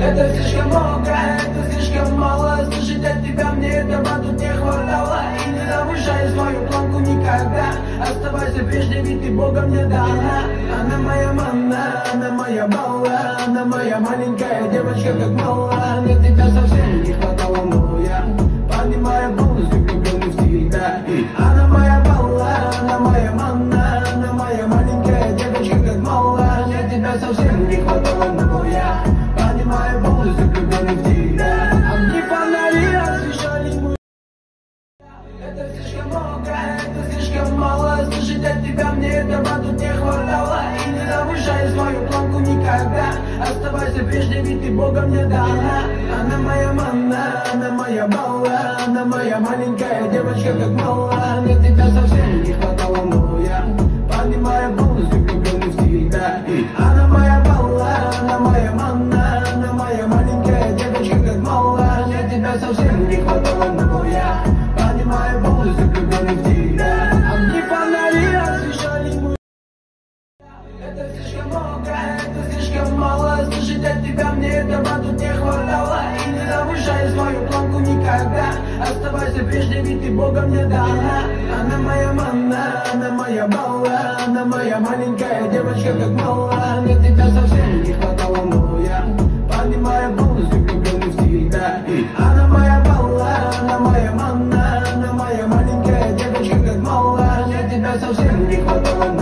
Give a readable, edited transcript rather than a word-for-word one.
Это слишком много, это слишком мало. Слышать от тебя мне этого тут не хватало. И не завышай свою планку никогда. Оставайся прежней, ведь ты Богом не дана. Она моя манна, она моя балла. Она моя маленькая девочка, как мала. Мне тебя совсем не хватало, но я понимаю, полностью влюбленный в тебя. Она моя балла, она моя манна. Она моя маленькая девочка, как мала. Мне тебя совсем не хватало, но я понимаю, полностью влюбленный в тебя. Огни фонари освещали мой. Это слишком много, это слишком мало. Слышать от тебя мне этого тут не хватало. И не завышай свою планку никогда. Оставайся прежней, ведь ты Богом не дана. Она моя манна, она моя балла. Она моя маленькая девочка, как мала. Мне тебя совсем не хватало, но я понимаю, полностью влюбленный в тебя. Она моя балла, она моя манна. Она моя маленькая девочка, как мала. Мне тебя совсем не хватало, но я понимаю, полностью влюбленный в тебя. Огни фонари освещали мой. Это слишком много, это слишком мало. Слышать от тебя мне этого тут не хватало. И не завышай свою планку никогда. Оставайся прежней, ведь ты Богом не дана. Она моя манна, она моя балла. Она моя маленькая девочка, как мала. Мне тебя совсем не хватало, но я понимаю, полностью влюбленный в тебя. Она моя балла, она моя манна. Она моя маленькая девочка, как мала. Мне тебя совсем не хватало,